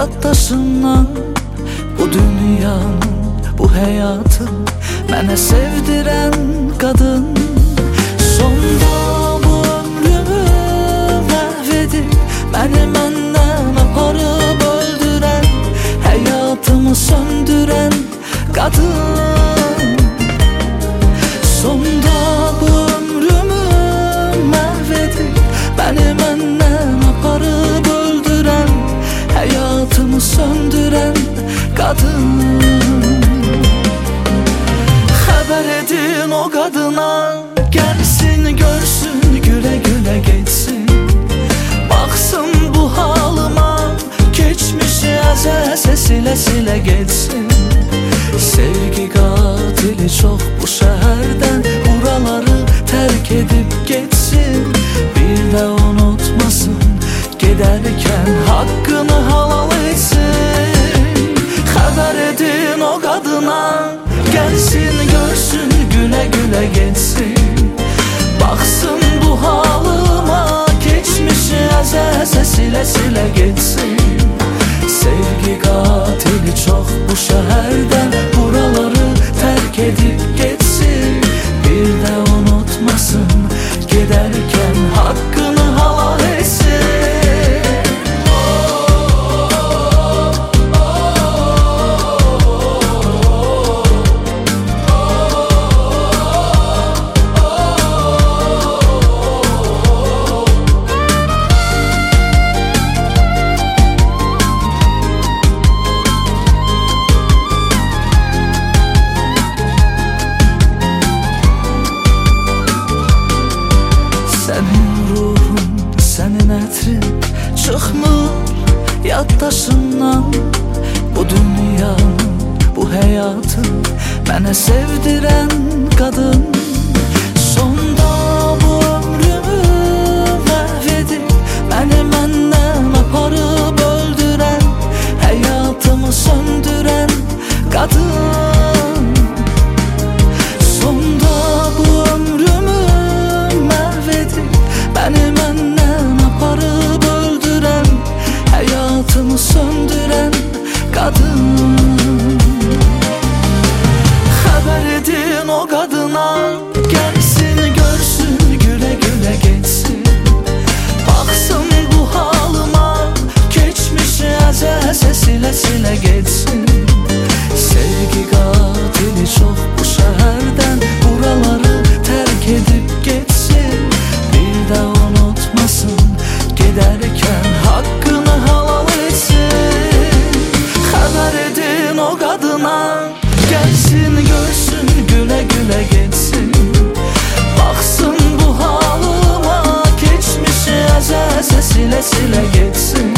yaddaşından bu dünyanın, bu hayatın mənə sevdirən qadın. Sonda bu ömrümü məhv edib məni məndən aparıb öldürən, həyatımı söndürən qadın. Sonda bu ömrümü məhv edib məni məndən aparıb öldürən, həyatımı söndürən qadın. Xəbər edin o qadına, gəlsin görsün, gülə gülə geçsin. Baxsın bu halıma, keçmişi əzəsə silə silə geçsin. Sevgi qatili çox bu şəhərdən, buraları tərk edib geçsin. Bir də unutmasın, gedərkən haqqını halal etsin. Xəbər edin o qadına, gəlsin görsün, gülə gülə geçsin. Baxsın bu halıma, keçmişi əzəsə silə silə geçsin. Sevgi qatili çox bu şəhərdən, buraları tərk edib geçsin. Bir də unutmasın, gedərkən haqqını halal etsin. Sənin ruhun, sənin ətrin çıxmır yaddaşından, bu dünyanın, bu həyatın mənə sevdirən qadın. Sonda bu ömrümü məhv edib məni məndən aparıb öldürən, həyatımı söndürən qadın. Sonda bu ömrümü məhv edib məni məndən aparıb öldürən, həyatımı söndürən qadın. Xəbər edin o qadına, gəlsin görsün, gülə gülə geçsin. Baxsın bu halıma, keçmişi əzəsə silə silə geçsin. Sevgi qatili çox bu şəhərdən, buraları tərk edib geçsin. Bir də unutmasın, gedərkən haqqını halal etsin. Xəbər edin o qadına, gəlsin görsün, gülə gülə geçsin. Baxsın bu halıma, keçmişi əzəsə silə silə geçsin.